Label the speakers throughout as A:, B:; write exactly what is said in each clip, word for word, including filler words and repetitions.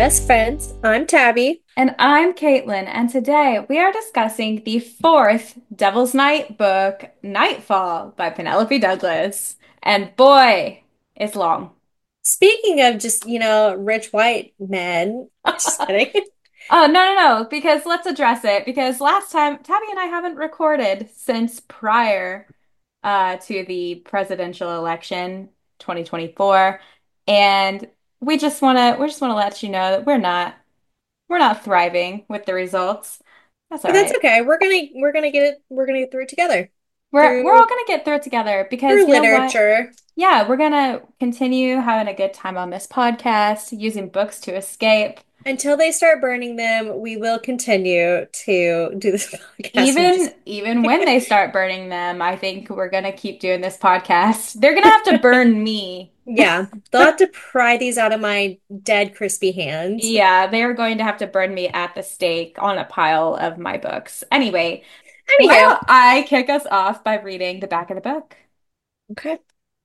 A: best friends. I'm Tabby.
B: And I'm Caitlin, and today we are discussing the fourth Devil's Night book, Nightfall by Penelope Douglas. And boy, it's long.
A: Speaking of just, you know, rich white men, just kidding.
B: Oh, no, no, no, because let's address it. Because last time, Tabby and I haven't recorded since prior uh, to the presidential election twenty twenty-four. And we just want to we just want to let you know that we're not we're not thriving with the results. That's all
A: But that's
B: right.
A: okay. We're gonna we're gonna get it we're gonna get through it together.
B: We're we're
A: Through
B: all gonna get through it together because
A: through
B: you know what?
A: literature.
B: Yeah, we're gonna continue having a good time on this podcast, using books to escape.
A: Until they start burning them, we will continue to do this podcast. I'm
B: Even
A: just
B: even when they start burning them, I think we're gonna keep doing this podcast. They're gonna have to burn me.
A: yeah, they'll have to pry these out of my dead crispy hands.
B: Yeah, they are going to have to burn me at the stake on a pile of my books. Anyway, why
A: Anywho,
B: don't I kick us off by reading the back of the book?
A: okay.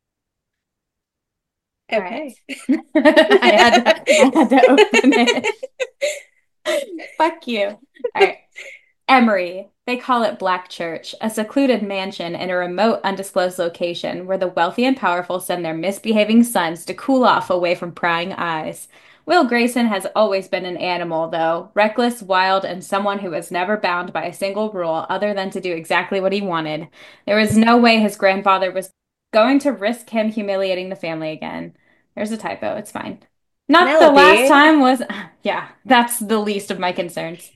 B: All right.
A: Okay.
B: I had to, I had to open it. Fuck you. All right. Emory. They call it Black Church, a secluded mansion in a remote, undisclosed location where the wealthy and powerful send their misbehaving sons to cool off away from prying eyes. Will Grayson has always been an animal, though, reckless, wild, and someone who was never bound by a single rule other than to do exactly what he wanted. There was no way his grandfather was going to risk him humiliating the family again. There's a typo, it's fine. Not the last
A: Penelope.
B: time was, yeah, that's the least of my concerns.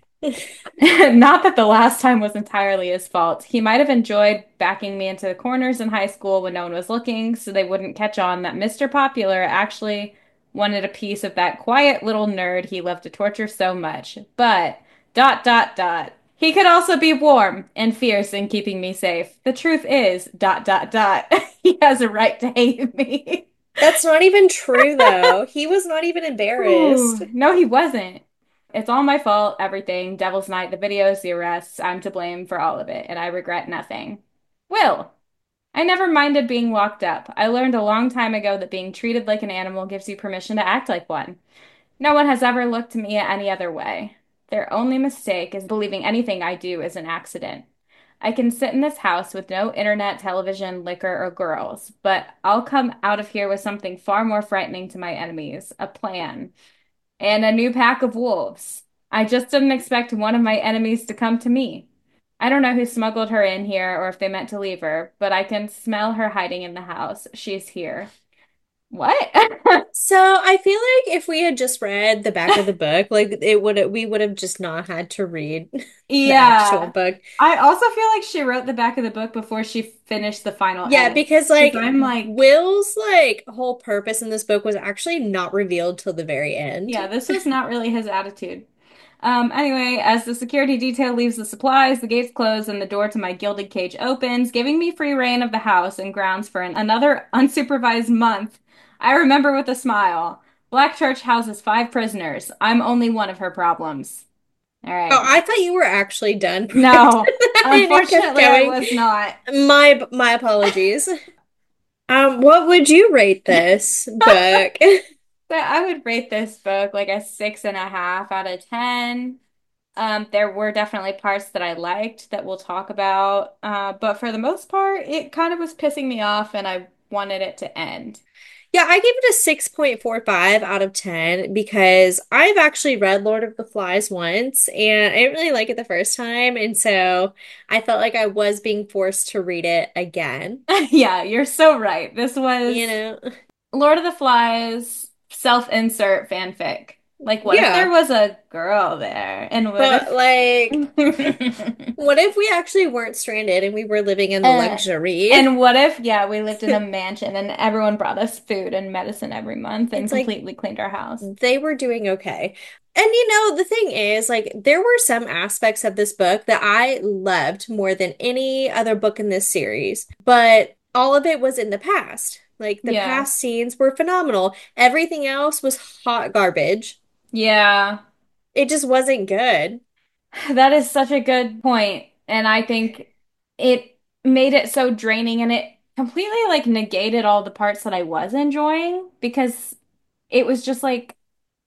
B: Not that the last time was entirely his fault. He might have enjoyed backing me into the corners in high school when no one was looking, so they wouldn't catch on that Mister Popular actually wanted a piece of that quiet little nerd he loved to torture so much. But, dot, dot, dot. He could also be warm and fierce in keeping me safe. The truth is, dot, dot, dot. He has a right to hate me.
A: That's not even true, though. He was not even embarrassed.
B: Ooh, no, he wasn't. It's all my fault, everything. Devil's Night, the videos, the arrests. I'm to blame for all of it, and I regret nothing. Will, I never minded being locked up. I learned a long time ago that being treated like an animal gives you permission to act like one. No one has ever looked to me any other way. Their only mistake is believing anything I do is an accident. I can sit in this house with no internet, television, liquor, or girls, but I'll come out of here with something far more frightening to my enemies, a plan and a new pack of wolves. I just didn't expect one of my enemies to come to me. I don't know who smuggled her in here or if they meant to leave her, but I can smell her hiding in the house. She's here. What?
A: So I feel like if we had just read the back of the book, like it would we would have just not had to read the actual
B: Yeah.
A: book.
B: I also feel like she wrote the back of the book before she finished the final
A: Yeah,
B: edit.
A: because
B: Because
A: like
B: I'm like,
A: Will's like whole purpose in this book was actually not revealed till the very end.
B: yeah, this was not really his attitude. Um, anyway, as the security detail leaves the supplies, the gates close and the door to my gilded cage opens, giving me free reign of the house and grounds for an another unsupervised month. I remember with a smile. Black Church houses five prisoners. I'm only one of her problems. All
A: Oh,
B: right.
A: I thought you were actually done prior to
B: No,
A: that and you kept
B: unfortunately, I
A: going.
B: was not.
A: My my apologies. Um, what would you rate this book?
B: But I would rate this book like a six and a half out of ten. Um, there were definitely parts that I liked that we'll talk about. Uh, but for the most part, it kind of was pissing me off and I wanted it to end.
A: Yeah, I gave it a six point four five out of ten because I've actually read Lord of the Flies once and I didn't really like it the first time. And so I felt like I was being forced to read it again.
B: Yeah, you're so right. This
A: You
B: was
A: know?
B: Lord of the Flies self-insert fanfic. Like, what if there
A: Yeah.
B: was a girl there? And what
A: But like,
B: if
A: what if we actually weren't stranded and we were living in
B: Uh,
A: luxury?
B: and what if, yeah, we lived in a mansion and everyone brought us food and medicine every month and
A: It's like
B: completely cleaned our house?
A: they were doing okay. And you know, the thing is, like, there were some aspects of this book that I loved more than any other book in this series, but all of it was in the past. Like, the
B: Yeah.
A: past scenes were phenomenal. Everything else was hot garbage.
B: Yeah.
A: It just wasn't good.
B: That is such a good point. And I think it made it so draining and it completely like negated all the parts that I was enjoying because it was just like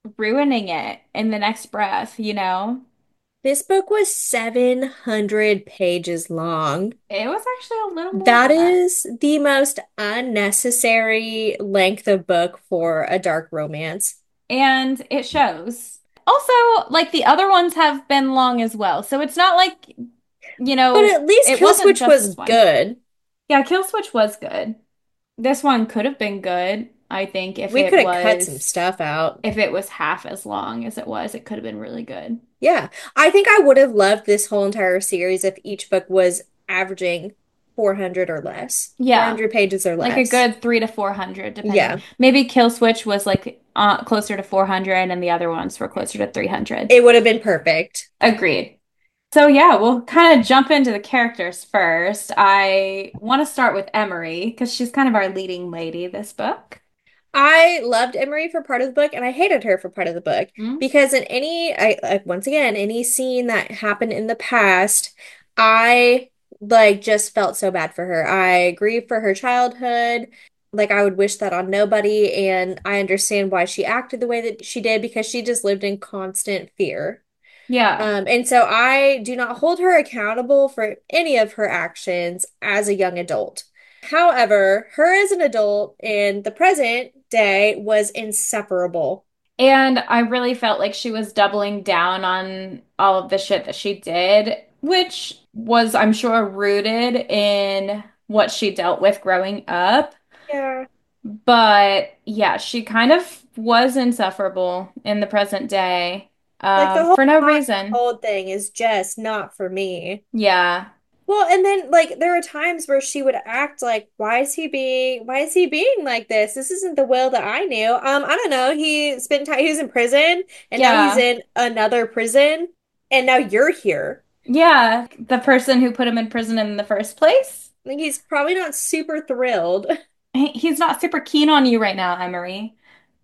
B: ruining it in the next breath, you know?
A: This book was seven hundred pages long.
B: It was actually a little more
A: That
B: than that.
A: is the most unnecessary length of book for a dark romance.
B: And it shows. Also, like the other ones have been long as well. So it's not like, you
A: But
B: know,
A: at least
B: it
A: Kill
B: wasn't
A: Switch
B: just
A: was
B: this one.
A: good.
B: Yeah, Kill Switch was good. This one could have been good, I think, if
A: We
B: it
A: could have cut some
B: was
A: stuff out.
B: if it was half as long as it was, it could have been really good.
A: Yeah. I think I would have loved this whole entire series if each book was averaging four hundred or less,
B: Yeah.
A: four hundred pages or
B: Like a
A: less.
B: good three to four hundred, depending.
A: Yeah.
B: Maybe Kill Switch was like uh, closer to four hundred and the other ones were closer to three hundred.
A: It would have been perfect.
B: Agreed. So yeah, we'll kind of jump into the characters first. I want to start with Emery because she's kind of our leading lady this book.
A: I loved Emery for part of the book and I hated her for part of the book
B: Mm.
A: because in any I like once again any scene that happened in the past, I like just felt so bad for her. I grieved for her childhood. Like I would wish that on nobody and I understand why she acted the way that she did because she just lived in constant fear.
B: Yeah.
A: Um, and so I do not hold her accountable for any of her actions as a young adult. However, her as an adult in the present day was insufferable.
B: And I really felt like she was doubling down on all of the shit that she did, which was, I'm sure, rooted in what she dealt with growing up.
A: Yeah.
B: But yeah, she kind of was insufferable in the present day,
A: Like the
B: um,
A: whole
B: for no
A: hot and
B: reason.
A: cold thing is just not for me.
B: Yeah.
A: Well, and then like there are times where she would act like, why is he being, why is he being like this? This isn't the Will that I knew. Um, I don't know. He spent time, he was in prison and now he's
B: Yeah.
A: in another prison and now you're here.
B: Yeah. The person who put him in prison in the first place.
A: Like he's probably not super thrilled.
B: He- He's not super keen on you right now, Emery.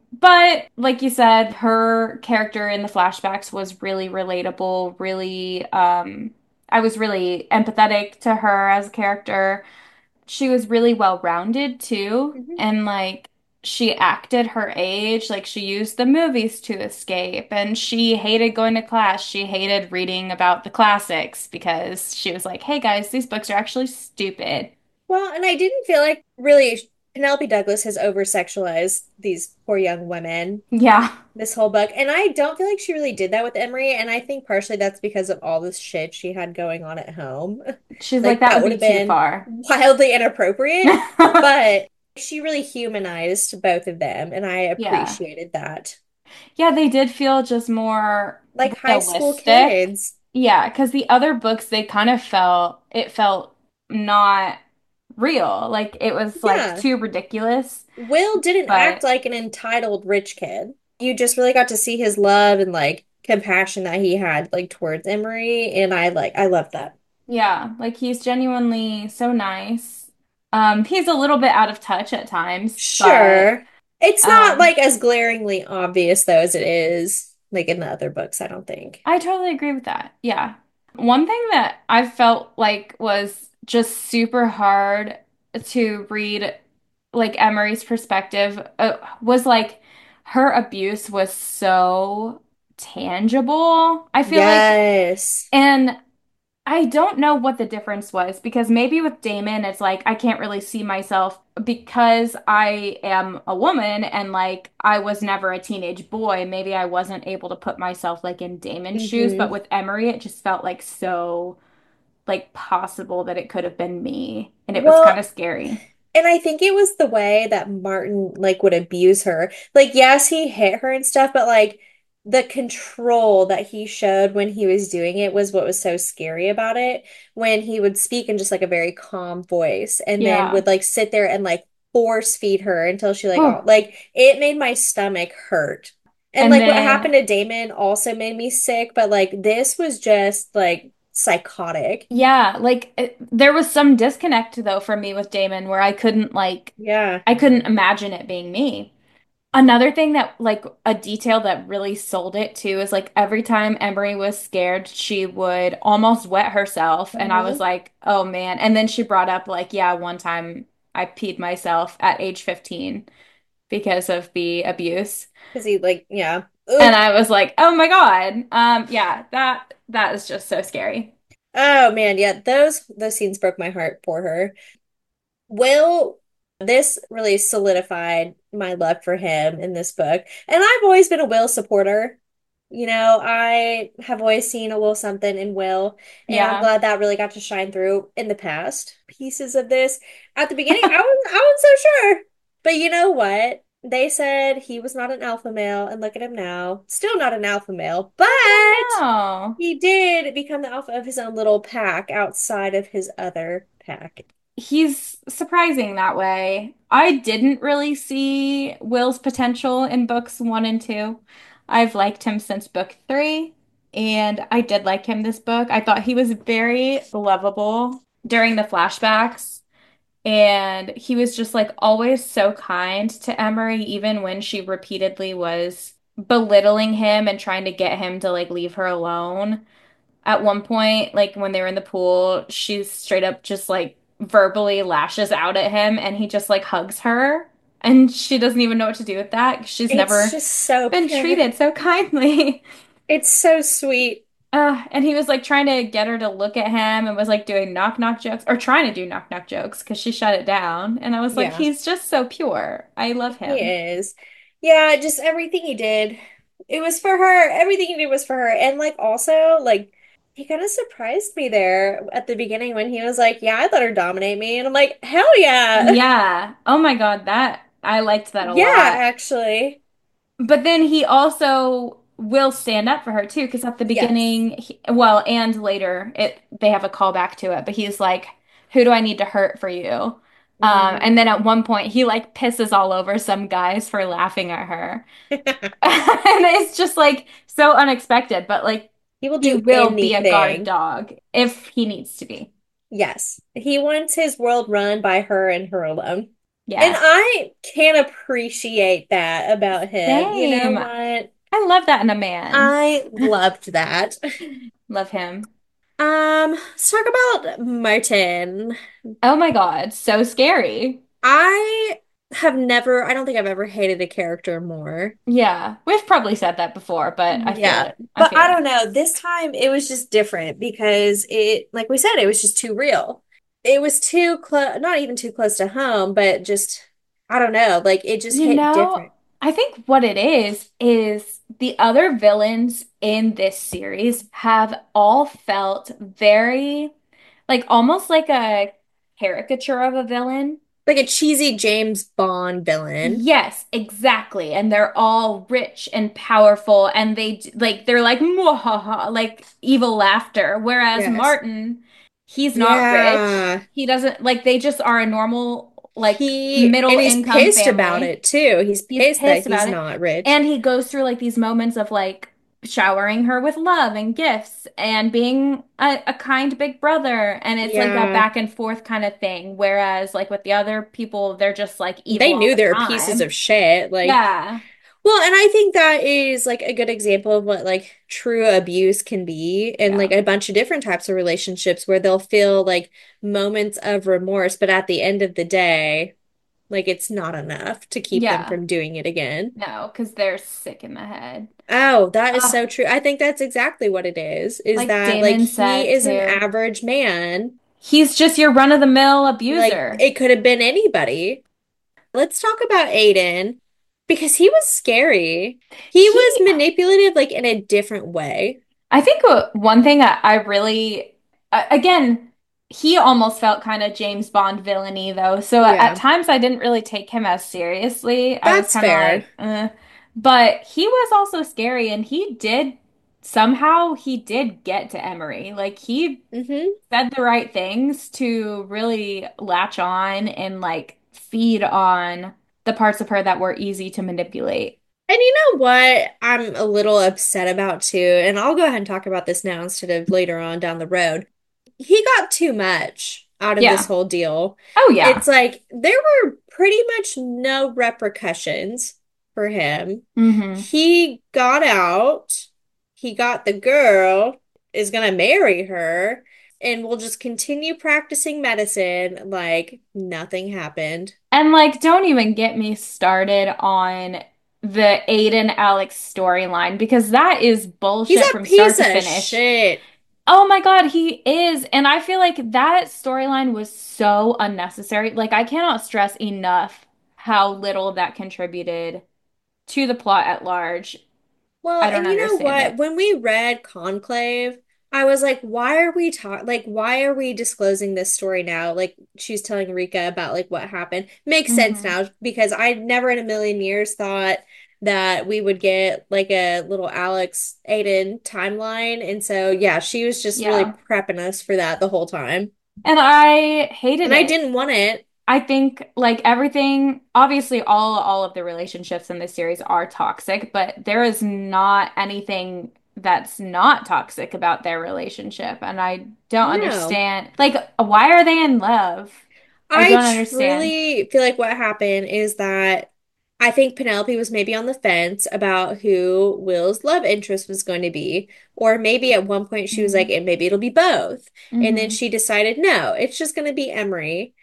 B: But like you said, her character in the flashbacks was really relatable, really um I was really empathetic to her as a character. She was really well-rounded too,
A: Mhm.
B: and like she acted her age, like she used the movies to escape, and she hated going to class. She hated reading about the classics because she was like, "Hey guys, these books are actually stupid."
A: Well, and I didn't feel like really Penelope Douglas has over-sexualized these poor young women
B: Yeah.
A: this whole book. And I don't feel like she really did that with Emery. And I think partially that's because of all this shit she had going on at home.
B: She's like,
A: Like
B: that
A: that
B: would
A: would
B: be
A: have
B: too
A: been
B: far.
A: wildly inappropriate, but she really humanized both of them, and I
B: Yeah.
A: appreciated that.
B: Yeah, they did feel just more
A: Like high school
B: realistic.
A: kids.
B: Yeah, because the other books, they kind of felt, it felt not real. Like it was like
A: Yeah.
B: too ridiculous.
A: Will didn't act
B: But
A: like an entitled rich kid. You just really got to see his love and like compassion that he had like towards Emery, and I like I love that.
B: yeah, like he's genuinely so nice. Um, he's a little bit out of touch at times, but
A: Sure. It's not
B: um,
A: like as glaringly obvious though as it is like in the other books, I don't think.
B: I totally agree with that. Yeah. One thing that I felt like was just super hard to read, like Emery's perspective, uh, was like her abuse was so tangible. I feel like,
A: Yes.
B: and I don't know what the difference was because maybe with Damon, it's like I can't really see myself because I am a woman and like I was never a teenage boy. Maybe I wasn't able to put myself like in Damon's shoes, but
A: Hmm.
B: with Emery, it just felt like so like possible that it could have been me, and it was kind
A: Well,
B: of scary.
A: and I think it was the way that Martin like would abuse her. Like, yes, he hit her and stuff, but like the control that he showed when he was doing it was what was so scary about it. When he would speak in just like a very calm voice and then
B: Yeah.
A: would like sit there and like force feed her until she like all
B: Oh,
A: like it made my stomach hurt. And
B: and
A: like what happened
B: then
A: to Damon also made me sick, but like this was just like psychotic.
B: yeah, like it, there was some disconnect though for me with Damon where I couldn't like
A: Yeah.
B: I couldn't imagine it being me. Another thing that, like, a detail that really sold it too is like every time Emery was scared, she would almost wet herself. And I was
A: Hmm.
B: like, oh man. And then she brought up, like, yeah, one time I peed myself at age fifteen because of the abuse.
A: Because he like, yeah.
B: And
A: Ugh.
B: I was like, "Oh my God." Um, yeah, that that is just so scary.
A: Oh man, yeah, those those scenes broke my heart for her. Will, this really solidified my love for him in this book. And I've always been a Will supporter. You know, I have always seen a little something in Will, and I'm
B: Yeah.
A: glad that really got to shine through in the past pieces of this. At the beginning, I was I wasn't so sure. But you know what? They said he was not an alpha male, and look at him now. Still not an alpha male, but
B: I know.
A: he did become the alpha of his own little pack outside of his other pack.
B: He's surprising that way. I didn't really see Will's potential in books one and two. I've liked him since book three, and I did like him this book. I thought he was very lovable during the flashbacks, and he was just like always so kind to Emery, even when she repeatedly was belittling him and trying to get him to like leave her alone. At one point, like when they were in the pool, she straight up just like verbally lashes out at him and he just like hugs her. And she doesn't even know what to do with that. She's
A: It's
B: never
A: just so
B: been
A: pure.
B: treated so kindly.
A: It's so sweet.
B: Uh, and he was like trying to get her to look at him and was like doing knock knock jokes or trying to do knock knock jokes because she shut it down. And I was like,
A: Yeah,
B: he's just so pure. I love
A: he
B: him.
A: is. Yeah, just everything he did. It was for her. Everything he did was for her. And like also, like he kind of surprised me there at the beginning when he was like, "Yeah, I'd let her dominate me." And I'm like, "Hell yeah."
B: Yeah. Oh my God, that I liked that a
A: Yeah,
B: lot.
A: actually.
B: But then he also will stand up for her too, because at the
A: Yes.
B: beginning, he, well, and later, it they have a callback to it, but he's like, "Who do I need to hurt for you?" Um,
A: Hmm.
B: and then at one point, he like pisses all over some guys for laughing at her, and it's just like so unexpected. But like,
A: He will
B: he
A: do
B: will be a guard
A: anything.
B: dog if he needs to be.
A: Yes. He wants his world run by her and her alone. And
B: Yeah,
A: I can appreciate that about him. You know
B: same.
A: what?
B: I love that in a man.
A: I loved that.
B: Love him.
A: Um, let's talk about Martin.
B: Oh my God, so scary.
A: I have never, I don't think I've ever hated a character more.
B: Yeah, we've probably said that before, but I feel
A: Yeah.
B: it. I
A: But
B: feel
A: I
B: it.
A: don't know. This time it was just different because it, like we said, it was just too real. It was too close, not even too close to home, but just, I don't know, like it just
B: You
A: hit
B: know,
A: different.
B: I think what it is is the other villains in this series have all felt very like almost like a caricature of a villain.
A: Like a cheesy James Bond villain.
B: Yes, exactly. And they're all rich and powerful and they d- like they're like "Mwahaha," like evil laughter. Whereas
A: Yes.
B: Martin, he's not rich.
A: Yeah.
B: He doesn't like they just are a normal like
A: He,
B: middle
A: and he's
B: income
A: pissed about
B: family.
A: it too. He's
B: He's
A: pissed that
B: pissed
A: he's
B: about it.
A: not rich.
B: And he goes through like these moments of like showering her with love and gifts and being a, a kind big brother. And it's like that
A: Yeah.
B: back and forth kind of thing. Whereas like with the other people, they're just like evil
A: They
B: all
A: knew
B: the
A: they were pieces of
B: time.
A: shit. Like,
B: Yeah.
A: well, and I think that is like a good example of what like true abuse can be in like
B: Yeah.
A: a bunch of different types of relationships where they'll feel like moments of remorse, but at the end of the day, like it's not enough to keep them
B: Yeah.
A: from doing it again.
B: No, because they're sick in the head.
A: Oh, that is
B: Uh,
A: so true. I think that's exactly what it is, is
B: like
A: that like
B: Damon
A: he
B: said
A: is an
B: too.
A: average man.
B: He's just your run-of-the-mill
A: Like
B: abuser.
A: it could have been anybody. Let's talk about Aiden because he was scary. He
B: He
A: was manipulative like in a different way.
B: I think uh, one thing I, I really, uh, again, he almost felt kind of James Bond villainy though. So at
A: Yeah,
B: times I didn't really take him as seriously. I was
A: that's
B: kind of
A: fair.
B: like, eh. But he was also scary and he did, somehow he did get to Emery. Like he
A: Hmm.
B: said the right things to really latch on and like feed on the parts of her that were easy to manipulate.
A: And you know what I'm a little upset about too, and I'll go ahead and talk about this now instead of later on down the road. He got too much out of this
B: Yeah.
A: whole deal.
B: Oh yeah.
A: It's like there were pretty much no repercussions for him.
B: Hmm.
A: He got out, he got the girl, is gonna marry her, and will just continue practicing medicine like nothing happened.
B: And like, don't even get me started on. the Aiden Alex storyline because that is
A: He's
B: bullshit
A: a
B: from start
A: piece
B: to
A: of
B: finish.
A: shit.
B: Oh my God, he is. And I feel like that storyline was so unnecessary. Like, I cannot stress enough how little that contributed to the plot at large.
A: Well,
B: I don't
A: and you know
B: understand
A: what?
B: it.
A: When we read Conclave, I was like, why are we talking? Like, why are we disclosing this story now? Like, she's telling Rika about like what happened. Makes sense
B: Hmm.
A: now because I never in a million years thought that we would get like a little Alex Aiden timeline. And so, yeah, she was just really
B: Yeah.
A: prepping us for that the whole time.
B: And I hated
A: And I
B: it.
A: didn't want it.
B: I think like everything, obviously all all of the relationships in this series are toxic, but there is not anything that's not toxic about their relationship. And I don't
A: No.
B: understand. Like, why are they in love? I
A: I
B: don't understand.
A: truly feel like what happened is that I think Penelope was maybe on the fence about who Will's love interest was going to be. Or maybe at one point she was like,
B: Mm-hmm.
A: and maybe it'll be both. And then
B: Mm-hmm.
A: she decided, no, it's just going to be Emery.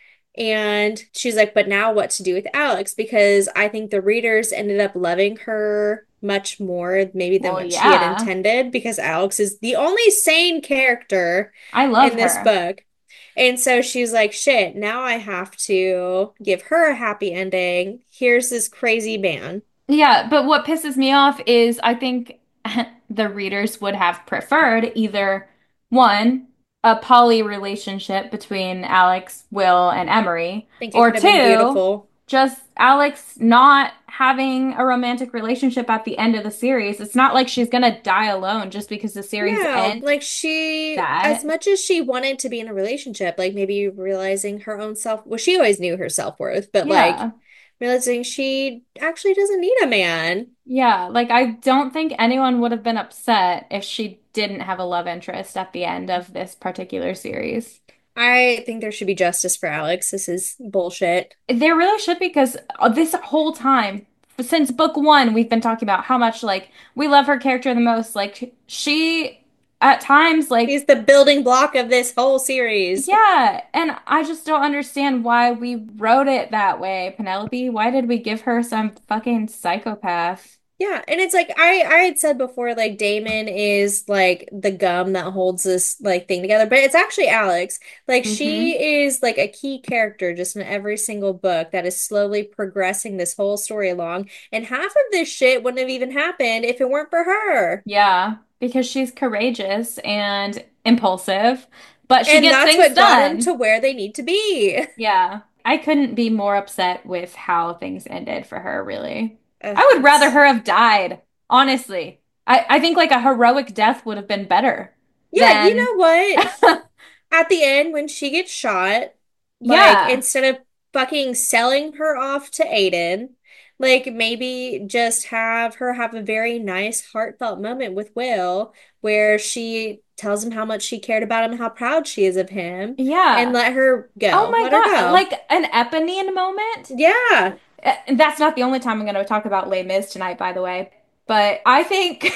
A: And she's like, but now what to do with Alex? Because I think the readers ended up loving her much more, maybe than
B: Well,
A: what she had
B: yeah,
A: intended, because Alex is the only sane character
B: I love
A: in this
B: her.
A: book. And so she's like, shit, now I have to give her a happy ending. Here's this crazy man.
B: Yeah, but what pisses me off is I think the readers would have preferred either one, a poly relationship between Alex, Will, and Emery,
A: Think it
B: or
A: could have been
B: two,
A: beautiful.
B: just Alex not having a romantic relationship at the end of the series. It's not like she's gonna die alone just because the series
A: No,
B: ends
A: like she, as
B: that.
A: much as she wanted to be in a relationship, like maybe realizing her own self, well, she always knew her self-worth, but like
B: Yeah.
A: realizing she actually doesn't need a man.
B: Yeah, like I don't think anyone would have been upset if she didn't have a love interest at the end of this particular series.
A: I think there should be justice for Alex. This is bullshit.
B: There really should be because this whole time, since book one, we've been talking about how much like we love her character the most. Like she, at times, like
A: He's the building block of this whole series.
B: yeah, and I just don't understand why we wrote it that way, Penelope. Why did we give her some fucking psychopath?
A: Yeah, and it's like I I had said before, like Damon is like the gum that holds this like thing together, but it's actually Alex. Like
B: Hmm.
A: she is like a key character just in every single book that is slowly progressing this whole story along. And half of this shit wouldn't have even happened if it weren't for her.
B: Yeah, because she's courageous and impulsive, but she
A: And
B: gets
A: that's
B: things
A: what got them to
B: done.
A: where they need to be.
B: Yeah, I couldn't be more upset with how things ended for her, really.
A: Ugh,
B: I would rather
A: it's
B: her have died, honestly. I, I think like a heroic death would have been better
A: yeah, you
B: than,
A: know what? At the end when she gets shot, like
B: yeah,
A: instead of fucking selling her off to Aiden, like maybe just have her have a very nice heartfelt moment with Will where she tells him how much she cared about him, how proud she is of him, and
B: yeah.
A: let her
B: Oh
A: go.
B: my
A: Let her
B: God,
A: go.
B: like an Eponine moment?
A: Yeah.
B: Uh, And that's not the only time I'm going to talk about Les Mis tonight, by the way. But I think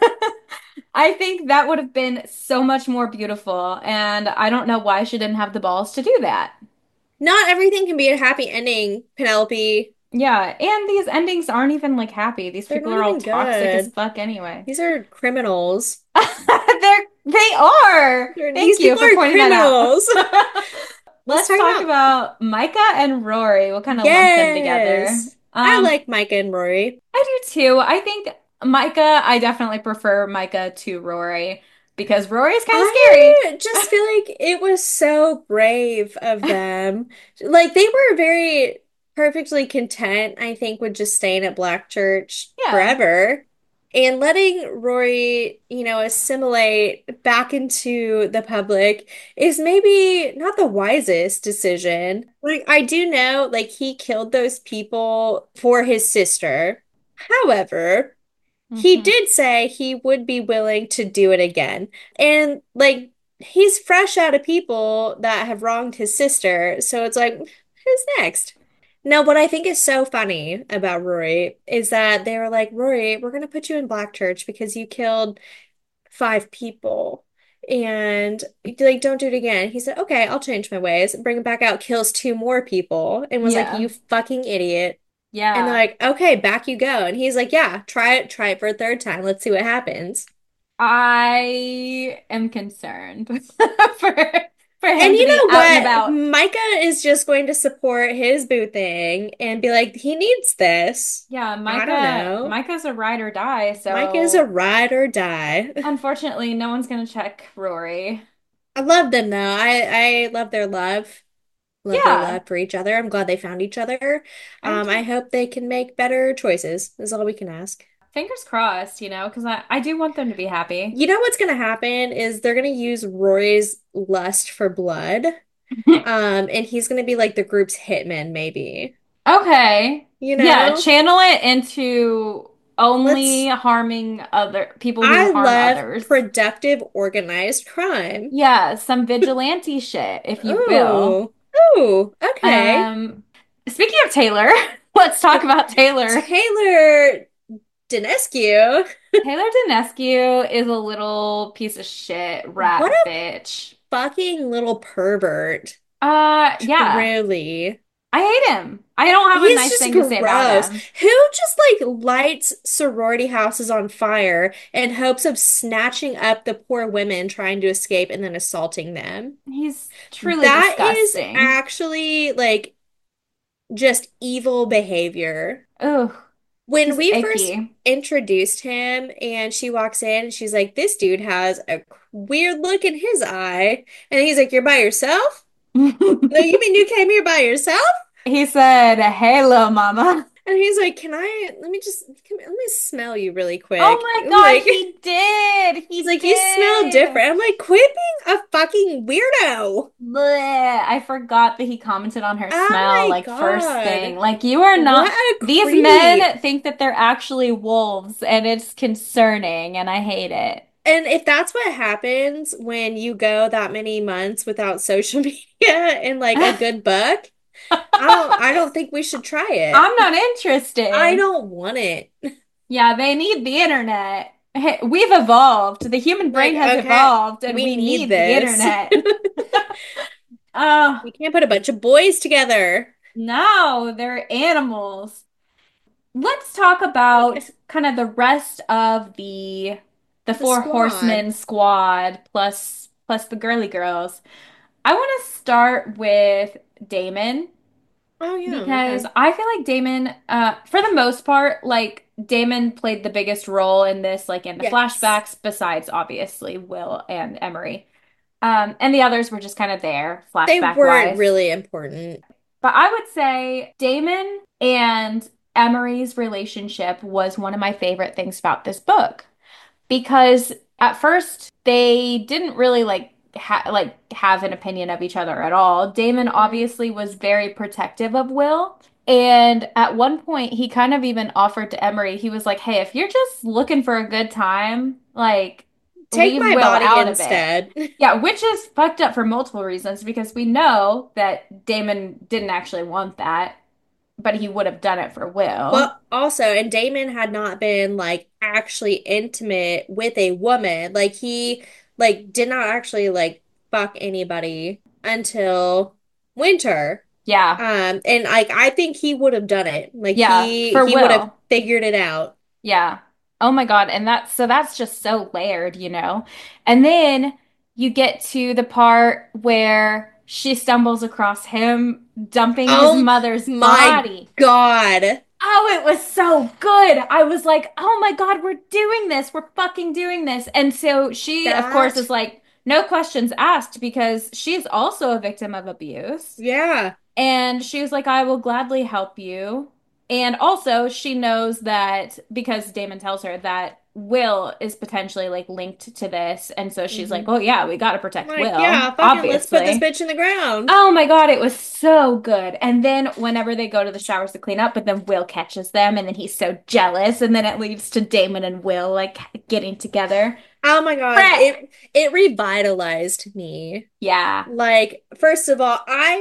B: I think that would have been so much more beautiful, and I don't know why she didn't have the balls to do that.
A: Not everything can be a happy ending, Penelope.
B: Yeah, and these endings aren't even like happy. These
A: They're
B: people
A: not
B: are all
A: even
B: toxic as
A: good.
B: fuck anyway.
A: These are criminals.
B: They're they are.
A: They're,
B: Thank
A: these
B: you
A: people
B: for
A: are
B: pointing that out.
A: criminals. Let's
B: Let's
A: talk
B: talk
A: about
B: about Micah and Rory. We'll kind of lump them together.
A: yes. I
B: Um,
A: like Micah and Rory.
B: I do too. I think Micah, I definitely prefer Micah to Rory because Rory's kind of scary.
A: I just feel like it was so brave of them. Like they were very perfectly content, I think, with just staying at Black Church
B: Yeah.
A: forever and letting Rory, you know, assimilate back into the public is maybe not the wisest decision. Like I do know, like he killed those people for his sister. However, he
B: Hmm.
A: did say he would be willing to do it again. And like he's fresh out of people that have wronged his sister. So it's like, who's next? Now, what I think is so funny about Rory is that they were like, Rory, we're going to put you in Black Church because you killed five people. And like, don't do it again. He said, okay, I'll change my ways. Bring him back out, kills two more people, and was like,
B: Yeah.
A: you fucking idiot. And they're
B: Yeah.
A: like, okay, back you go. And he's like, yeah, try it, try it for a third time. Let's see what happens.
B: I am concerned for for
A: And
B: him to
A: you
B: be
A: know
B: out and
A: what?
B: about.
A: Micah is just going to support his boo thing and be like, he needs this.
B: Yeah,
A: I don't
B: Micah
A: know.
B: Micah's a ride or die,
A: Micah is a
B: so
A: ride or die.
B: unfortunately no one's gonna check Rory.
A: I love them though. I I love their love. Love their
B: Yeah,
A: love for each other. I'm glad they found each other.
B: I am
A: Um, I
B: too.
A: hope they can make better choices, is all we can ask.
B: Fingers crossed, you know, because I, I do want them to be happy.
A: You know what's gonna happen is they're gonna use Rory's lust for blood. Um, and he's gonna be like the group's hitman, maybe.
B: Okay.
A: You
B: Yeah,
A: know?
B: channel it into only
A: Let's
B: harming other people who
A: I
B: harm
A: love
B: others.
A: productive organized crime.
B: Yeah, some vigilante shit, if you will.
A: Ooh. Ooh, okay.
B: Um, Speaking of Taylor, let's talk about Taylor.
A: Taylor Dinescu.
B: Taylor Dinescu is a little piece of shit
A: What
B: rat
A: a
B: bitch.
A: fucking little pervert.
B: Uh, yeah,
A: Truly.
B: I hate him. I don't have a
A: He's
B: nice
A: just
B: thing to say about
A: gross.
B: him.
A: Who just like lights sorority houses on fire in hopes of snatching up the poor women trying to escape and then assaulting them?
B: He's truly
A: That is
B: disgusting.
A: actually like just evil behavior.
B: Ugh,
A: When
B: he's
A: we first
B: icky.
A: introduced him and she walks in and she's like, this dude has a weird look in his eye. And he's like, you're by yourself? No, you mean you came here by yourself?
B: He said, "Hello, mama."
A: And he's like, can I, let me just, come, let me smell you really
B: Oh
A: quick.
B: my
A: I'm
B: God,
A: like,
B: he did.
A: he's
B: He
A: like, you smell
B: did.
A: different. I'm like, quit being a fucking weirdo.
B: Bleh. I forgot that he commented on her
A: Oh
B: smell
A: my
B: like first thing.
A: God.
B: Like you are
A: What
B: not,
A: a
B: these
A: creep.
B: men think that they're actually wolves and it's concerning and I hate it.
A: And if that's what happens when you go that many months without social media and like a good book, I don't I don't think we should try it.
B: I'm not
A: I
B: interested.
A: don't want it.
B: Yeah, they need the internet. Hey, we've evolved. The human brain
A: Like,
B: has
A: okay,
B: evolved and
A: we
B: we
A: need
B: need the
A: this.
B: internet. Oh,
A: We can't put a bunch of boys together.
B: no, they're animals. Let's talk about kind of the rest of the the
A: The
B: Four
A: squad.
B: Horsemen squad plus plus the girly girls. I want to start with Damon
A: Oh yeah,
B: because
A: okay.
B: I feel like Damon, uh, for the most part, like Damon played the biggest role in this, like in the
A: Yes.
B: flashbacks, besides obviously Will and Emery. Um, and the others were just kind of there,
A: They
B: flashback
A: weren't
B: wise.
A: really important.
B: But I would say Damon and Emery's relationship was one of my favorite things about this book because at first they didn't really like ha like have an opinion of each other at all. Damon
A: Mm-mm.
B: obviously was very protective of Will. And at one point, he kind of even offered to Emery, he was like, "Hey, if you're just looking for a good time, like,
A: Take
B: leave
A: my
B: Will
A: body
B: out of it."
A: instead.
B: Yeah, which is fucked up for multiple reasons because we know that Damon didn't actually want that, but he would have done it for Will.
A: Well, also, and Damon had not been like actually intimate with a woman. Like he like did not actually like fuck anybody until winter.
B: Yeah.
A: Um, and like I think he would have done it. Like
B: Yeah,
A: he
B: for
A: he would have
B: Will.
A: figured it out.
B: Yeah. Oh my God. And that's so that's just so layered, you know? And then you get to the part where she stumbles across him dumping his
A: Oh
B: mother's
A: my
B: body.
A: God.
B: Oh, it was so good. I was like, oh my God, we're doing this. We're fucking doing this. And so she, of course, is
A: That,
B: like, no questions asked because she's also a victim of abuse.
A: yeah.
B: And she was like, I will gladly help you. And also, she knows that because Damon tells her that Will is potentially like linked to this. And so she's like,
A: Hmm.
B: oh, yeah, we got to protect
A: Like,
B: Will,
A: yeah, fucking let's put this
B: obviously.
A: bitch in the ground.
B: Oh my God, it was so good. And then whenever they go to the showers to clean up, but then Will catches them and then he's so jealous. And then it leads to Damon and Will like getting together.
A: Oh my God.
B: Frick!
A: It it revitalized me.
B: Yeah.
A: Like, first of all, I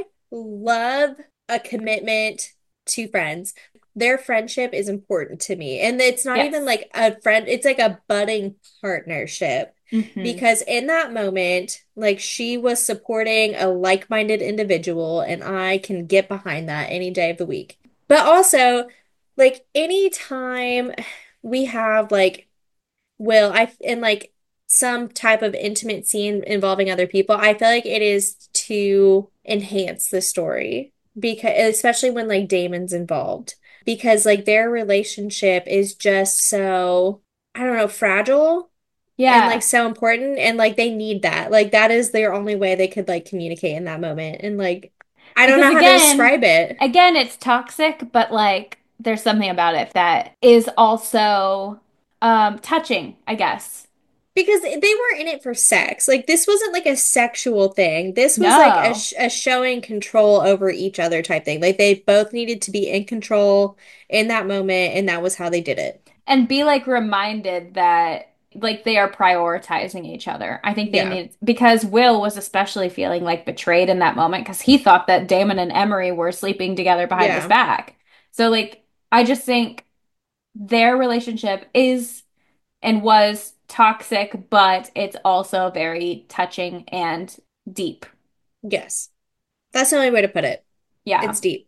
A: love a commitment to friends. Their friendship is important to me. And it's not even
B: Yes.
A: like a friend, it's like a budding partnership.
B: Hmm.
A: Because in that moment, like she was supporting a like-minded individual, and I can get behind that any day of the week. But also, like anytime we have like Will, I in like some type of intimate scene involving other people, I feel like it is to enhance the story because especially when like Damon's involved because like their relationship is just so I don't know, fragile and like
B: Yeah.
A: so important and like they need that. Like that is their only way they could like communicate in that moment. And like I don't
B: Because
A: know how to
B: again,
A: describe it.
B: again, it's toxic, but like there's something about it that is also um touching, I guess.
A: Because they weren't in it for sex. Like this wasn't like a sexual thing. This was like a,
B: No.
A: sh a showing control over each other type thing. Like they both needed to be in control in that moment, and that was how they did it.
B: And be like reminded that like they are prioritizing each other. I think they
A: Yeah.
B: need because Will was especially feeling like betrayed in that moment because he thought that Damon and Emery were sleeping together behind his
A: Yeah.
B: back. So like I just think their relationship is and was toxic, but it's also very touching and deep.
A: Yes. That's the only way to put it.
B: Yeah.
A: It's deep.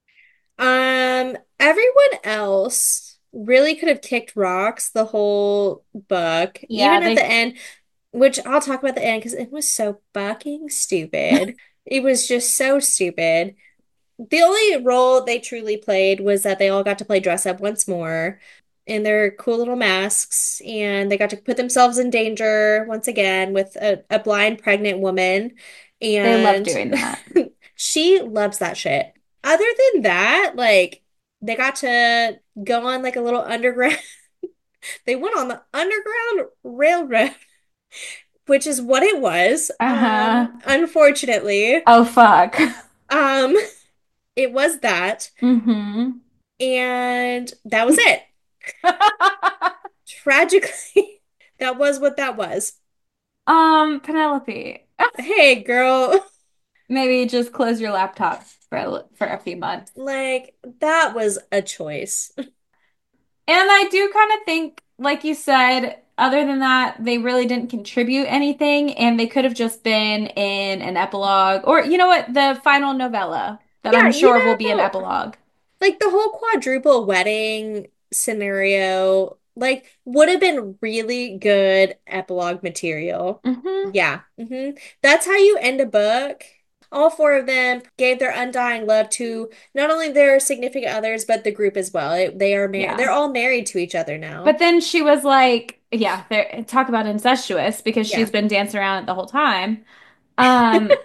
A: Um, everyone else really could have kicked rocks the whole book,
B: Yeah,
A: even at the
B: they
A: end, which I'll talk about the end because it was so fucking stupid. It was just so stupid. The only role they truly played was that they all got to play dress up once more in their cool little masks, and they got to put themselves in danger once again with a, a blind pregnant woman.
B: they love
A: And
B: doing that.
A: she loves that shit. Other than that, like they got to go on like a little underground, they went on the Underground Railroad, which is what it was.
B: Uh-huh.
A: Um, unfortunately,
B: Oh fuck.
A: um, it was that.
B: Mm-hmm.
A: And that was it. Tragically, that was what that was.
B: Um, Penelope,
A: Hey, girl,
B: maybe just close your laptop for a, for a few months.
A: like that was a choice.
B: And I do kind of think, like you said, other than that, they really didn't contribute anything, and they could have just been in an epilogue, or you know what, the final novella that
A: Yeah,
B: I'm
A: you
B: sure will be an
A: know,
B: epilogue.
A: like the whole quadruple wedding scenario, like would have been really good epilogue material.
B: Hmm.
A: Yeah. hmm That's how you end a book. All four of them gave their undying love to not only their significant others, but the group as well. It- they are married. They're
B: Yeah.
A: all married to each other now.
B: But then she was like, yeah, there, talk about incestuous because she's
A: Yeah.
B: been dancing around it the whole time. Um,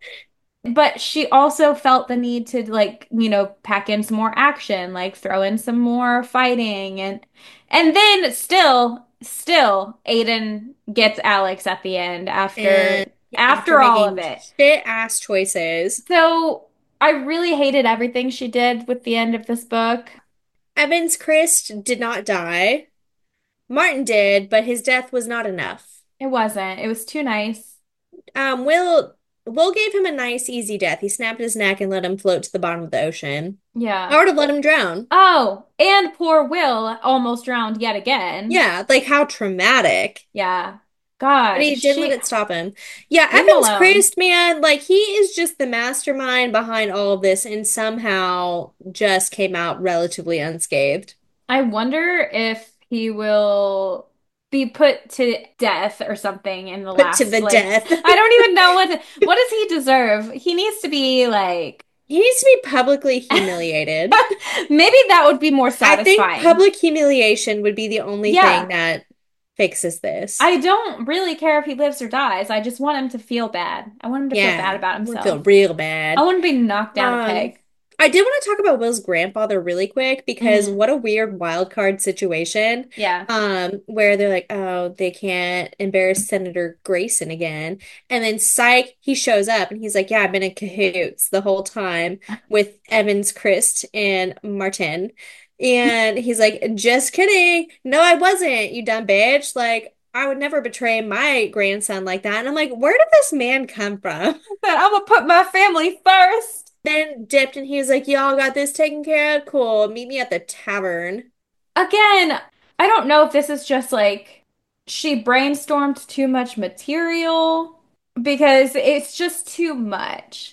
B: But she also felt the need to like, you know, pack in some more action, like throw in some more fighting and and then still still Aiden gets Alex at the end after
A: And after
B: after all of
A: making
B: it.
A: shit ass choices,
B: So I really hated everything she did with the end of this book.
A: Evans Christ did not die. Martin did, but his death was not enough.
B: It wasn't. It was too nice.
A: Um, Will Will gave him a nice, easy death. He snapped his neck and let him float to the bottom of the ocean. I
B: Yeah.
A: would have let him drown.
B: Oh, and poor Will almost drowned yet again.
A: Yeah, like how traumatic.
B: Yeah.
A: But
B: God,
A: he didn't let
B: she
A: it stop him. Yeah,
B: leave him
A: Evans
B: alone.
A: Christ, man, like he is just the mastermind behind all of this and somehow just came out relatively unscathed.
B: I wonder if he will be put to death or something in the
A: Put to
B: last,
A: the
B: like,
A: death.
B: I don't even know what what does he deserve? He needs to be like
A: He needs to be publicly humiliated.
B: maybe that would be more
A: I think
B: satisfying.
A: public humiliation would be the only thing
B: Yeah.
A: that fixes this.
B: I don't really care if he lives or dies. I just want him to feel bad. I want him to feel bad
A: Yeah,
B: about
A: I would feel
B: himself.
A: real
B: I
A: bad.
B: want him to be knocked down a
A: Um,
B: peg.
A: I did want to talk about Will's grandfather really quick because
B: Mm,
A: what a weird wild card situation.
B: yeah.
A: Um, where they're like, oh, they can't embarrass Senator Grayson again. And then psych, he shows up and he's like, yeah, I've been in cahoots the whole time with Evans, Christ, and Martin. And he's like, just kidding. No, I wasn't, you dumb bitch. Like, I would never betray my grandson like that. And I'm like, where did this man come from?
B: But I'm gonna put my family first.
A: Then dipped and he was like, y'all got this taken care of? Cool. Meet me at the tavern.
B: Again, I don't know if this is just like she brainstormed too much material because it's just too much.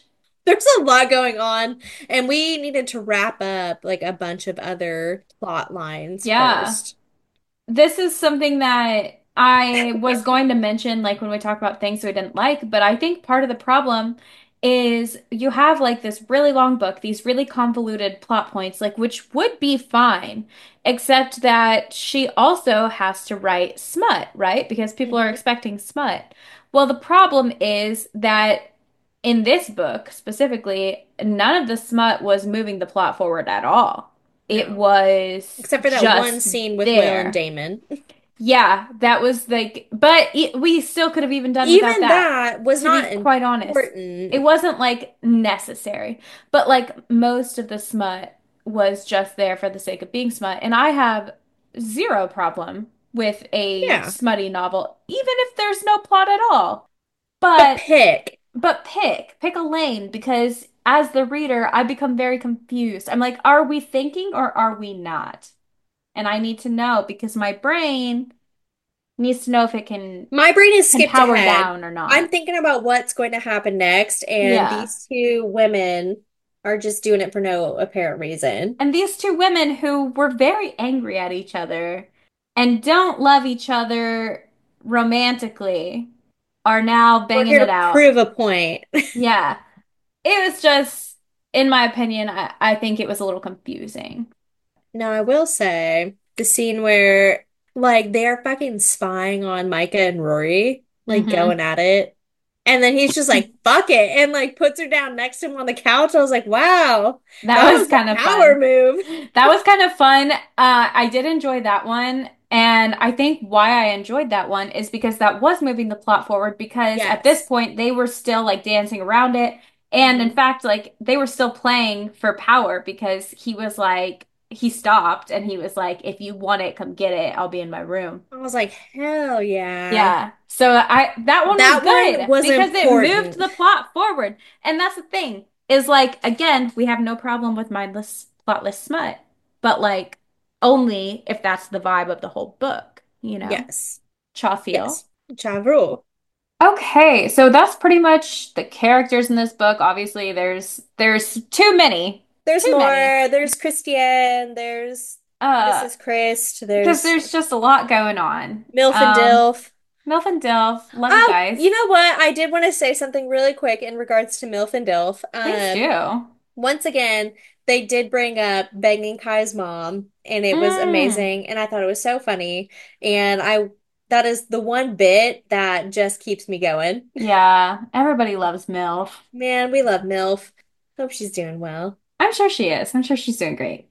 A: There's a lot going on, and we needed to wrap up like a bunch of other plot lines
B: Yeah.
A: first.
B: This is something that I was going to mention, like when we talk about things we didn't like, but I think part of the problem is you have like this really long book, these really convoluted plot points, like which would be fine, except that she also has to write smut, right? Because people are
A: Mhm.
B: expecting smut. Well, the problem is that in this book specifically, none of the smut was moving the plot forward at all. It
A: No,
B: was
A: except for that one
B: just
A: scene with Will and
B: there.
A: Damon.
B: Yeah, that was like, but it, we still could have even done without
A: Even
B: that,
A: that was
B: to be
A: not
B: quite honest. It
A: important.
B: wasn't like necessary, but like most of the smut was just there for the sake of being smut. And I have zero problem with a
A: Yeah,
B: smutty novel, even if there's no plot at all.
A: but
B: But,
A: pick.
B: but pick, pick a lane because as the reader, I become very confused. I'm like, are we thinking or are we not? And I need to know because my brain needs to know if it can
A: My brain is
B: can
A: skipped
B: power
A: ahead.
B: down or
A: I'm
B: not.
A: thinking about what's going to happen next, and
B: Yeah.
A: these two women are just doing it for no apparent reason.
B: And these two women who were very angry at each other and don't love each other romantically are now
A: We're
B: banging
A: here
B: it
A: to
B: out.
A: prove a point.
B: Yeah. It was just, in my opinion, I, I think it was a little confusing.
A: Now, I will say the scene where, like, they're fucking spying on Micah and Rory, like,
B: Hmm.
A: going at it. And then he's just like, fuck it, and, like, puts her down next to him on the couch. I was like, wow,
B: That
A: that
B: was
A: was
B: kind
A: a
B: of
A: power
B: fun.
A: move.
B: That was kind of fun. Uh, I did enjoy that one. And I think why I enjoyed that one is because that was moving the plot forward because at this
A: Yes.
B: point they were still like dancing around it. And in
A: Hmm.
B: fact, like they were still playing for power because he was like, he stopped and he was like, if you want it, come get it. I'll be in my room.
A: I was like, hell yeah.
B: Yeah. So I that one was
A: That one
B: good
A: was
B: because it moved
A: important.
B: the plot forward. And that's the thing is like again, we have no problem with mindless plotless smut, but like only if that's the vibe of the whole book, you know?
A: Yes.
B: Cha feel.
A: Yes. Chavru.
B: Okay, so that's pretty much the characters in this book. Obviously, there's there's too many.
A: There's
B: Too many.
A: more. There's Christiane. There's
B: Uh
A: missus Christ.
B: because
A: There's
B: there's just a lot going on.
A: Milf and
B: Um
A: Dilf.
B: Milf and Dilf, love you
A: Oh, you
B: guys.
A: know what? I did want to say something really quick in regards to MILF and DILF.
B: Please
A: Um,
B: do.
A: once again, they did bring up banging Kai's mom, and it was
B: Mm.
A: amazing, and I thought it was so funny. And I that is the one bit that just keeps me going.
B: Yeah, everybody loves MILF.
A: Man, we love MILF. Hope she's doing well.
B: I'm sure she is. I'm sure she's doing great.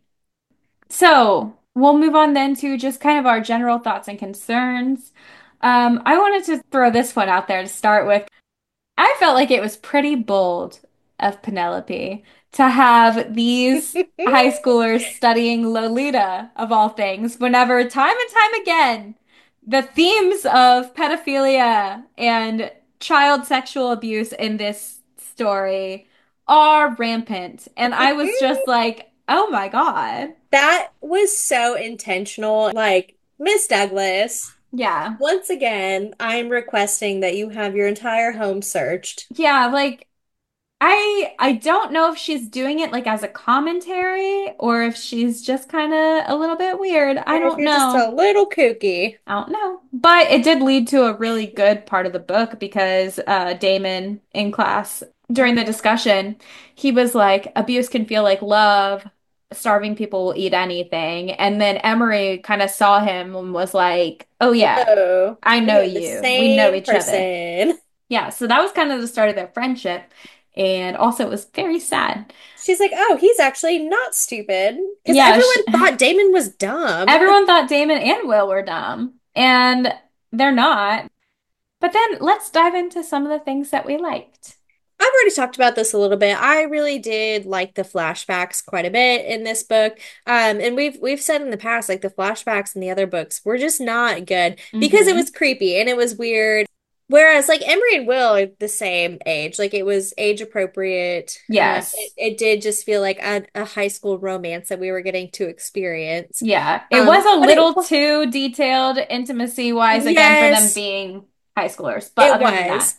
B: So we'll move on then to just kind of our general thoughts and concerns. Um, I wanted to throw this one out there to start with. I felt like it was pretty bold of Penelope to have these high schoolers studying Lolita, of all things, whenever time and time again, the themes of pedophilia and child sexual abuse in this story are rampant. And I was just like, oh my God.
A: That was so intentional. Like, Miss Douglas,
B: Yeah.
A: once again, I'm requesting that you have your entire home searched.
B: Yeah, like I I don't know if she's doing it like as a commentary or if she's just kind of a little bit weird. I
A: Or if
B: don't
A: you're just a
B: know.
A: little kooky.
B: I don't know. But it did lead to a really good part of the book because uh Damon in class during the discussion, he was like abuse can feel like love. Starving people will eat anything. And then Emery kind of saw him and was like, "Oh yeah,
A: Whoa,
B: I know
A: we are the
B: you. We know
A: same
B: each other."
A: person.
B: Yeah, so that was kind of the start of their friendship. And also, it was very sad.
A: She's like, oh, he's actually not stupid. Because
B: Yeah, sh
A: everyone thought Damon was dumb.
B: everyone thought Damon and Will were dumb, and they're not. But then let's dive into some of the things that we liked.
A: I've already talked about this a little bit. I really did like the flashbacks quite a bit in this book. Um, and we've we've said in the past, like the flashbacks in the other books were just not good because it
B: Hmm.
A: was creepy and it was weird. Whereas like Emery and Will are the same age. Like it was age appropriate. Uh, it,
B: Yes.
A: it did just feel like a, a high school romance that we were getting to experience.
B: Yeah. It was
A: Um,
B: a
A: but it
B: little too detailed intimacy wise again for them
A: yes,
B: being high schoolers. But
A: it
B: other than that,
A: was.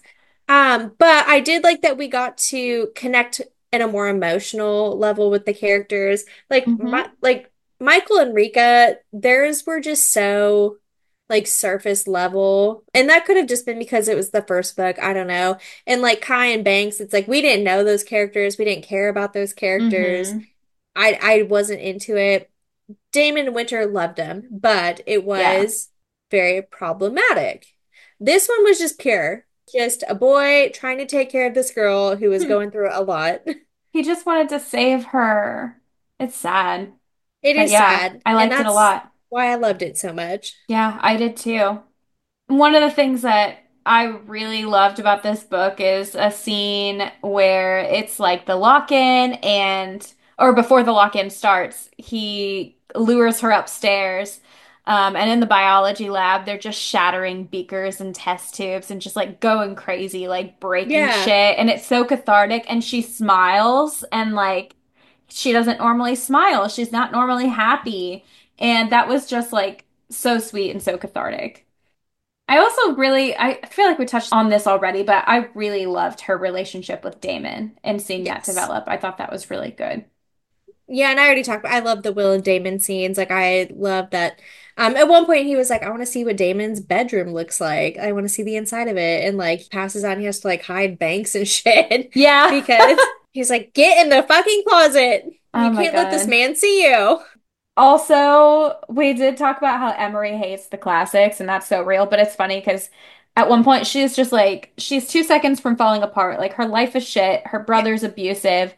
A: Um, but I did like that we got to connect in a more emotional level with the characters. Like my
B: Hmm.
A: like Michael and Rika, theirs were just so like surface level. And that could have just been because it was the first book. I don't know. And like Kai and Banks, it's like we didn't know those characters. We didn't care about those characters.
B: Hmm.
A: I I wasn't into it. Damon and Winter loved him, but it
B: Yeah.
A: was very problematic. This one was just pure. Just a boy trying to take care of this girl who was
B: Hmm.
A: going through a lot.
B: He just wanted to save her. It's sad.
A: It
B: But
A: is
B: yeah,
A: sad,
B: I
A: and
B: liked it a
A: that's
B: lot.
A: why I loved it so much.
B: Yeah, I did too. One of the things that I really loved about this book is a scene where it's like the lock-in and, or before the lock-in starts, he lures her upstairs. Um, and in the biology lab, they're just shattering beakers and test tubes and just like going crazy, like breaking
A: Yeah,
B: shit. And it's so cathartic. And she smiles and like she doesn't normally smile. She's not normally happy. And that was just like so sweet and so cathartic. I also really, I feel like we touched on this already, but I really loved her relationship with Damon and seeing that
A: yes.
B: develop. I thought that was really good.
A: Yeah, and I already talked about I love the Will and Damon scenes. Like I love that. Um, at one point he was like, I want to see what Damon's bedroom looks like. I want to see the inside of it. And like he passes out and he has to like hide banks and shit
B: Yeah.
A: because he's like, get in the fucking closet.
B: Oh
A: You
B: my
A: can't let this
B: God.
A: man see you.
B: Also, we did talk about how Emery hates the classics, and that's so real, but it's funny because at one point she's just like, she's two seconds from falling apart. Like her life is shit, her
A: Yeah.
B: brother's abusive.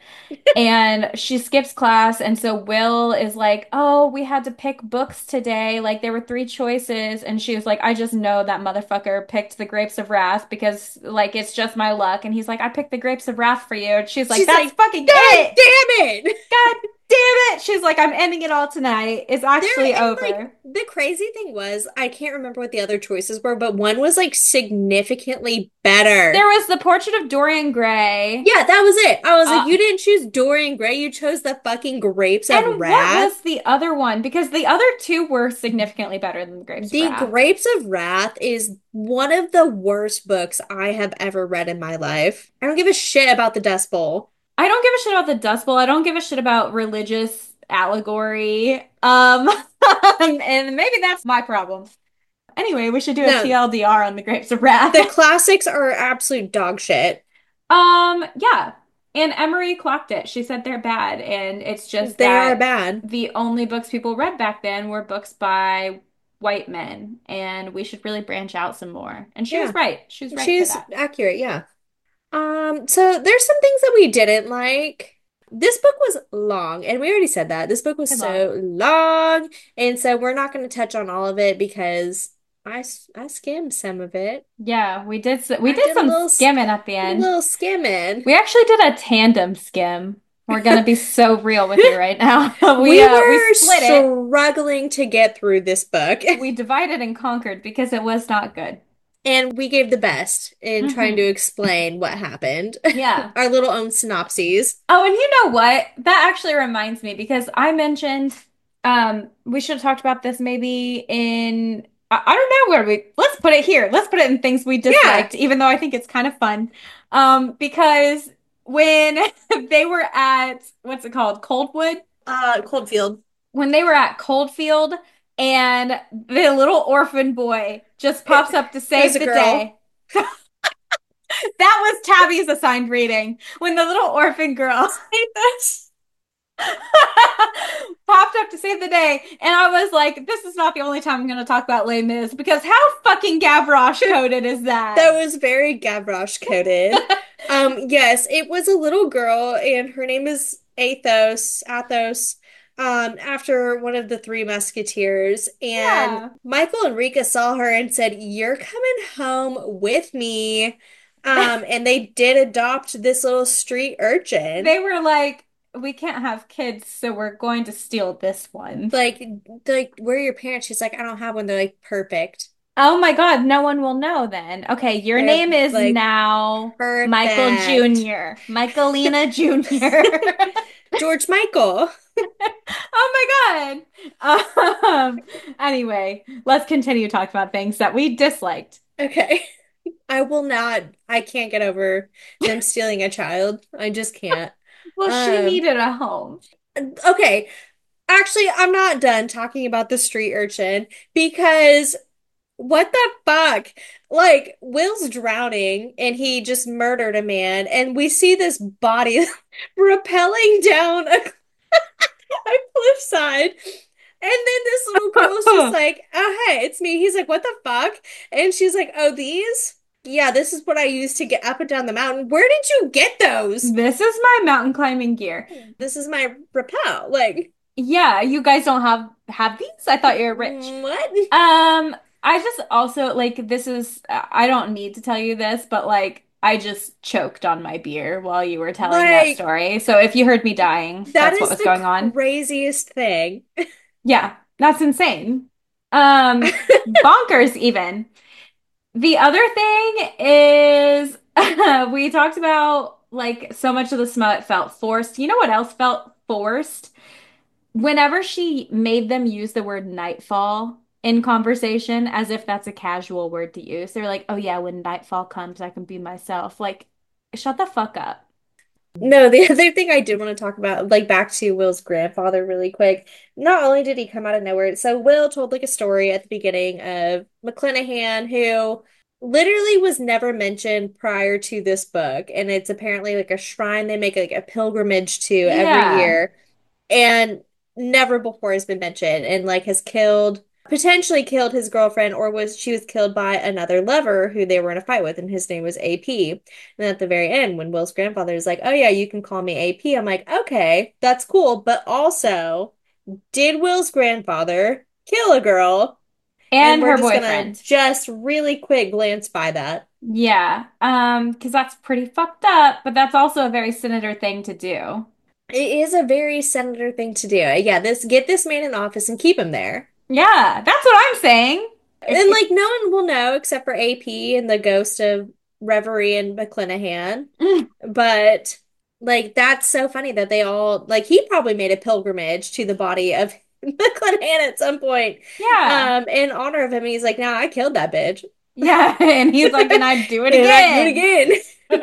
B: And she skips class, and so Will is like, "Oh, we had to pick books today. Like there were three choices." And she was like, "I just know that motherfucker picked The Grapes of Wrath because like it's just my luck." And he's like, "I picked The Grapes of Wrath for you." And she's like,
A: She's
B: "That's
A: like,
B: fucking
A: God
B: it.
A: damn it.
B: God damn it." She's like, "I'm ending it all tonight. It's
A: There
B: actually
A: and like
B: over."
A: the crazy thing was, I can't remember what the other choices were, but one was like significantly
B: There
A: better.
B: was The Portrait of Dorian Gray.
A: Yeah, that was it. I was like,
B: Uh,
A: you didn't choose Dorian Gray, you chose the fucking Grapes of
B: and what
A: Wrath.
B: was the other one? Because the other two were significantly better than The Grapes of
A: The
B: Wrath.
A: Grapes of Wrath is one of the worst books I have ever read in my life. I don't give a shit about the Dust Bowl.
B: I don't give a shit about the Dust Bowl. I don't give a shit about religious allegory. Um, and maybe that's my problem. Anyway, we should do a
A: No,
B: T L D R on the Grapes of Wrath.
A: the classics are absolute dog shit.
B: Um, yeah. And Emery clocked it. She said they're bad, and it's just
A: They are
B: that
A: bad.
B: the only books people read back then were books by white men, and we should really branch out some more. And she was
A: Yeah,
B: right. She was right for
A: she's
B: that.
A: accurate, yeah. Um, so there's some things that we didn't like. This book was long, and we already said that. This book was
B: Too long.
A: so long, and so we're not going to touch on all of it because I s- I skimmed some of it.
B: Yeah, we did s- we
A: I
B: did
A: did a
B: some
A: little s-
B: skimming at the
A: did a
B: end.
A: little skimming.
B: We actually did a tandem skim. We're gonna be so real with you right now. We
A: We
B: uh we
A: were
B: split it.
A: struggling to get through this book,
B: We divided and conquered because it was not good.
A: and we gave the best in trying to
B: Hmm.
A: explain what happened.
B: Yeah.
A: Our little own synopses.
B: Oh, and you know what? That actually reminds me because I mentioned um we should have talked about this maybe in I, I don't know where we let's put it here. Let's put it in things we
A: Yeah.
B: disliked, even though I think it's kind of fun. Um, because when they were at what's it called? Coldwood?
A: Uh, Coldfield.
B: When they were at Coldfield and the little orphan boy just pops
A: It,
B: up to
A: it was
B: save
A: a
B: the
A: girl.
B: day. That was Tabby's assigned reading. When the little orphan girl popped up to save the day, and I was like, this is not the only time I'm going to talk about Les Mis because how fucking Gavroche coded is
A: That
B: that?
A: was very Gavroche coded. Um, yes, it was a little girl, and her name is Athos, Athos, um, after one of the three musketeers. And
B: Yeah.
A: Michael and Rika saw her and said, "You're coming home with me." Um, and they did adopt this little street urchin.
B: They were like, we can't have kids, so we're going to steal this one.
A: Like, like, where are your parents? She's like, I don't have one. They're like, perfect.
B: Oh my God, no one will know then. Okay, your
A: They're
B: name is
A: like,
B: now Michael
A: perfect.
B: Junior Michaelina Junior
A: George Michael.
B: Oh my God. Um, anyway, let's continue talking about things that we disliked.
A: Okay. I will not. I can't get over them stealing a child. I just can't.
B: Well, she
A: Um,
B: needed a home.
A: okay. Actually, I'm not done talking about the street urchin because what the fuck? Like, Will's drowning and he just murdered a man, and we see this body rappelling down a, a cliffside. And then this little girl's just like, oh, hey, it's me. He's like, what the fuck? And she's like, oh, these? Yeah, this is what I use to get up and down the mountain. Where did you get those?
B: This is my mountain climbing gear.
A: This is my rappel. Like,
B: Yeah, you guys don't have have these? I thought you were rich.
A: what?
B: Um, I just also like this is I don't need to tell you this, but like I just choked on my beer while you were telling that
A: Like,
B: story. So if you heard me dying,
A: that
B: that's what
A: is
B: was
A: the
B: going on.
A: craziest thing.
B: Yeah, that's insane. Um, bonkers even. The other thing is we talked about like so much of the smut felt forced. You know what else felt forced? Whenever she made them use the word nightfall in conversation, as if that's a casual word to use, they're like, oh yeah, when nightfall comes, I can be myself. Like, shut the fuck up.
A: No, the other thing I did want to talk about, like back to Will's grandfather really quick. Not only did he come out of nowhere, so Will told like a story at the beginning of McClanahan, who literally was never mentioned prior to this book. And it's apparently like a shrine they make like a pilgrimage to every
B: Yeah.
A: year. And never before has been mentioned, and like has killed potentially killed his girlfriend, or was she was killed by another lover who they were in a fight with, and his name was A P. And at the very end, when Will's grandfather is like, oh yeah, you can call me A P, I'm like, okay, that's cool, but also, did Will's grandfather kill a girl? And
B: And
A: we're
B: her
A: just gonna
B: boyfriend.
A: just really quick glance by that.
B: Yeah. Um, because that's pretty fucked up, but that's also a very senator thing to do.
A: It is a very senator thing to do. Yeah, this get this man in office and keep him there.
B: Yeah, that's what I'm saying. If
A: And
B: if
A: like no one will know except for A P and the ghost of Reverie and McClanahan. But like that's so funny that they all like he probably made a pilgrimage to the body of McClanahan at some point
B: yeah.
A: um in honor of him. And he's like, nah, I killed that bitch.
B: Yeah, and he's like, and I'd do it
A: And I do it
B: again.
A: again.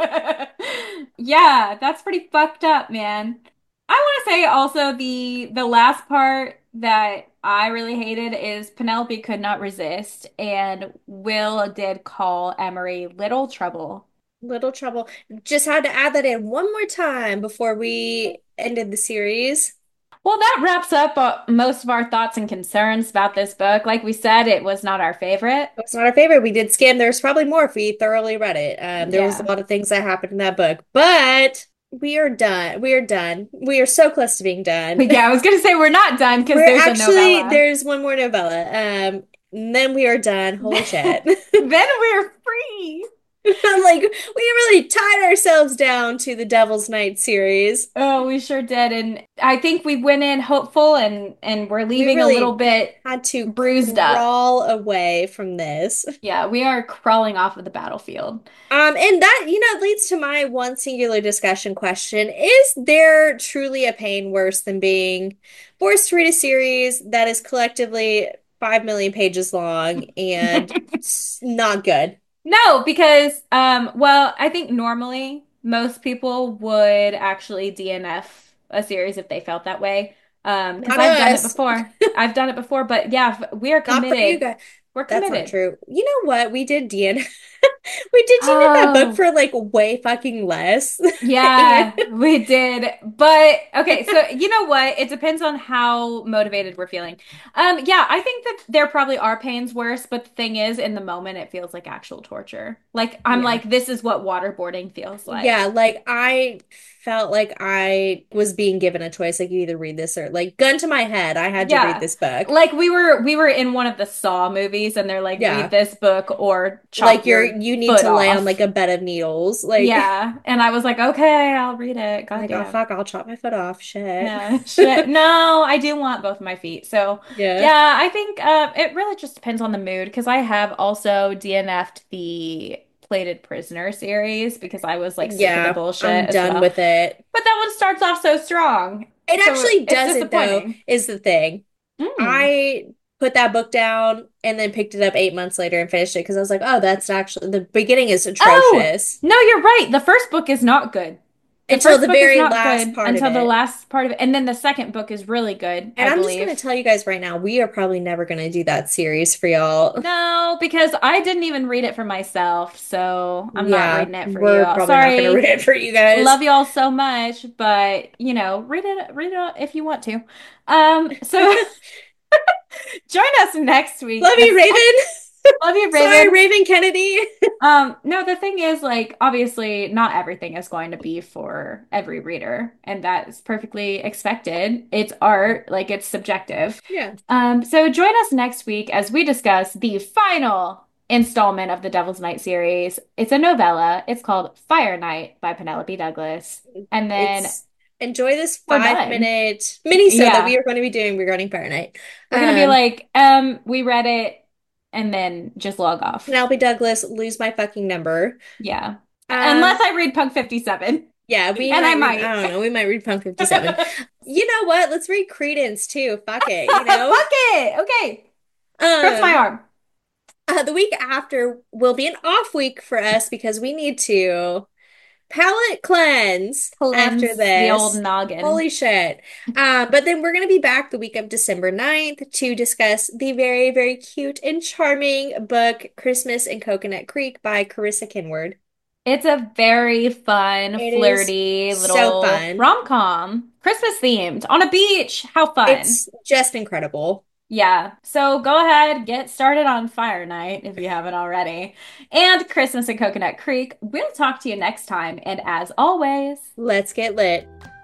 B: Yeah, that's pretty fucked up, man. I want to say also the the last part that I really hated is Penelope could not resist, and Will did call Emery little trouble.
A: Little trouble. Just had to add that in one more time before we ended the series.
B: Well, that wraps up uh, most of our thoughts and concerns about this book. Like we said, it was not our favorite.
A: It's not our favorite. We did skim. There's probably more if we thoroughly read it. Um, there was a
B: Yeah.
A: lot of things that happened in that book, but we are done. We are done. We are so close to being done.
B: Yeah, I was gonna say we're not done because
A: We're
B: there's a
A: actually,
B: novella.
A: there's one more novella. Um, and then we are done. Holy shit.
B: Then we're free.
A: Like, we really tied ourselves down to the Devil's Night series.
B: Oh, we sure did. And I think we went in hopeful and and we're
A: We
B: leaving a little
A: really
B: bit
A: had to
B: bruised up.
A: crawl away from this.
B: Yeah, we are crawling off of the battlefield.
A: Um, and that, you know, leads to my one singular discussion question. Is there truly a pain worse than being forced to read a series that is collectively five million pages long and s- not good?
B: No, because um well, I think normally most people would actually D N F a series if they felt that way. Um, because
A: Not
B: I've done it
A: us.
B: before. I've done it before, but yeah, f- we are
A: Not for you
B: committed.
A: guys.
B: We're
A: That's not
B: committed.
A: true. You know what? We did D N we did D N F that book
B: Oh.
A: for like way fucking less. And
B: Yeah, we did. But okay, so you know what? It depends on how motivated we're feeling. Um, yeah, I think that there probably are pains worse, but the thing is, in the moment, it feels like actual torture. Like I'm
A: yeah.
B: like, this is what waterboarding feels like.
A: Yeah, like I felt like I was being given a choice. Like you either read this or like gun to my head, I had to read
B: Yeah.
A: this book.
B: Like we were we were in one of the Saw movies and they're like, read
A: Yeah.
B: this book or chop
A: Like you're
B: your
A: you need
B: foot
A: to lay on like
B: off.
A: a bed of needles. Like
B: Yeah. And I was like, okay, I'll read it.
A: like oh
B: Goddamn.
A: fuck, I'll chop my foot off. Shit.
B: Yeah, shit. No, I do want both my feet. So,
A: Yeah.
B: yeah, I think uh, it really just depends on the mood because I have also D N F'd the Plated Prisoner series because I was like sick of the
A: Yeah,
B: bullshit
A: I'm
B: as
A: done
B: well.
A: with it.
B: But that one starts off so strong.
A: It
B: So
A: actually
B: it's
A: doesn't though,
B: disappointing.
A: is the thing.
B: Mm.
A: I put that book down and then picked it up eight months later and finished it because I was like, oh, that's actually the beginning is
B: Oh,
A: atrocious
B: no, you're right. The first book is not good. The
A: until
B: first
A: the
B: book is
A: very
B: not
A: last
B: good
A: part of
B: until the
A: it.
B: last part of it. And then the second book is really good,
A: And
B: I
A: I'm just going
B: believe.
A: to tell you guys right now, we are probably never going to do that series for y'all.
B: No, because I didn't even read it for myself, so I'm not
A: Yeah,
B: reading it for you
A: we're
B: all.
A: probably not going to read
B: Sorry.
A: it for you guys.
B: Love you all so much, but you know, read it read it if you want to. Um, so join us next week
A: Love you,
B: as
A: Raven.
B: love you,
A: Sorry,
B: Raven.
A: Raven Kennedy.
B: Um, no, the thing is, like, obviously, not everything is going to be for every reader, and that is perfectly expected. It's art, like, it's subjective.
A: Yeah,
B: Um, so join us next week as we discuss the final installment of the Devil's Night series. It's a novella. It's called Fire Night by Penelope Douglas. And then
A: it's enjoy this
B: we're
A: five
B: done.
A: minute mini-sode that we
B: Yeah,
A: are going to be doing regarding Fahrenheit.
B: we're gonna be
A: Um,
B: like, um, we read it, and then just log off.
A: Penelope Douglas, lose my fucking number.
B: Yeah. Unless
A: Um,
B: I read Punk fifty-seven.
A: yeah, we
B: And I
A: might read,
B: might.
A: I don't know, we might read Punk fifty-seven. You know what? Let's read Credence too. Fuck it, you know?
B: Fuck it. Okay. Cross my
A: Um,
B: arm.
A: uh, the week after will be an off week for us because we need to palate cleanse after
B: Cleanse the old
A: this.
B: noggin.
A: Holy shit. Um, but then we're going to be back the week of December ninth to discuss the very, very cute and charming book Christmas in Coconut Creek by Carissa Kinward.
B: It's a very fun,
A: It is
B: flirty
A: so
B: little
A: fun.
B: rom-com. Christmas themed on a beach. How fun.
A: It's just incredible.
B: Yeah. So go ahead, get started on Fire Night if you haven't already. And Christmas in Coconut Creek. We'll talk to you next time. And as always,
A: Let's get lit.